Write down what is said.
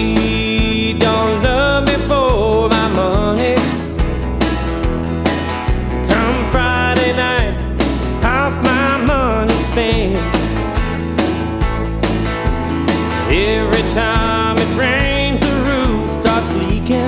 don't love me for my money. Come Friday night, half my money spent. Every time it rains, the roof starts leaking.